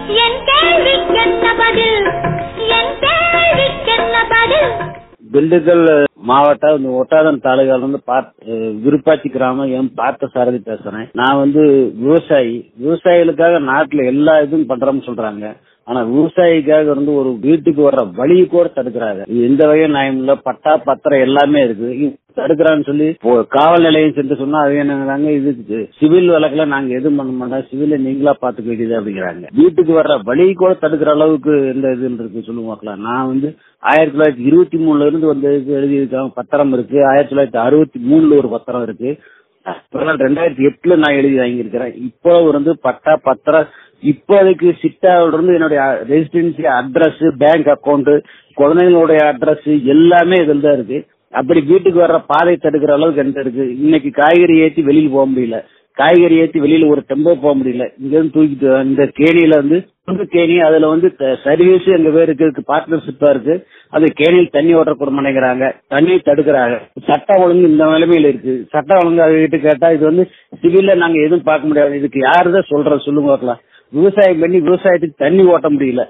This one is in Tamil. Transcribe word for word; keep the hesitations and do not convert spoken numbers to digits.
என் கேள்விக்கென்ன பதில்? என் கேள்விக்கென்ன பதில்? திண்டுக்கல் மாவட்டம் ஒட்டாதன் தாலுகால இருந்து விருப்பாச்சி கிராமம் என் பார்த்த சாரதி பேசுறேன். நான் வந்து விவசாயி. விவசாயிகளுக்காக நாட்டுல எல்லா இதுவும் பண்றோம்னு சொல்றாங்க. ஆனா விவசாயிக்காக வந்து ஒரு வீட்டுக்கு வர்ற வழியை கூட தடுக்கிறாங்க. இது எந்த வகையும் நியாயம் இல்ல. பட்டா பத்திரம் எல்லாமே இருக்கு, தடுக்கிறான்னு சொல்லி காவல் நிலையம் சென்று சொன்னா அது என்னங்கிறாங்க, இது சிவில் வழக்குல நாங்க எதுவும் பண்ண மாட்டோம், சிவில நீங்களா பாத்துக்க வேண்டியது அப்படிங்கிறாங்க. வீட்டுக்கு வர்ற வழியை கூட தடுக்கிற அளவுக்கு எந்த இது இருக்கு சொல்லுவாங்களா? நான் வந்து ஆயிரத்தி தொள்ளாயிரத்தி இருபத்தி மூணுல இருந்து வந்து எழுதியிருக்காங்க பத்திரம் இருக்கு. ஆயிரத்தி தொள்ளாயிரத்தி அறுபத்தி மூணுல ஒரு பத்திரம் இருக்கு. ரெண்டாயிரத்தி எட்டுல நான் எழுதி வாங்கியிருக்கிறேன். இப்போ வந்து பட்டா பத்திரம் இப்போதைக்கு சிட்டாவில இருந்து என்னுடைய ரெசிடென்சி அட்ரஸ், பேங்க் அக்கௌண்ட், குழந்தைங்களுடைய அட்ரஸ் எல்லாமே இதுல தான் இருக்கு. அப்படி வீட்டுக்கு வர்ற பாதை தடுக்கிற அளவுக்கு எந்த இருக்கு? இன்னைக்கு காய்கறி ஏற்றி வெளியில போக முடியல, காய்கறி ஏற்றி வெளியில ஒரு டெம்போ போக முடியல. இங்க இருந்து தூக்கிட்டு இந்த கேணியில வந்து கேணி, அதுல வந்து சர்வீஸ் எங்க பேருக்கு பார்ட்னர்ஷிப்பா இருக்கு. அது கேணியில் தண்ணி ஓட்டக்கூட மாட்டேங்கிறாங்க, தண்ணி தடுக்கிறாங்க. சட்ட ஒழுங்கு இந்த நிலைமையில இருக்கு. சட்ட ஒழுங்கு அது கிட்ட கேட்டா இது வந்து சிவில்ல நாங்க எதுவும் பார்க்க முடியாது. இதுக்கு யாருதான் சொல்ற சொல்லுங்க பார்க்கலாம். விவசாயம் பண்ணி விவசாயத்துக்கு தண்ணி ஓட்ட முடியல.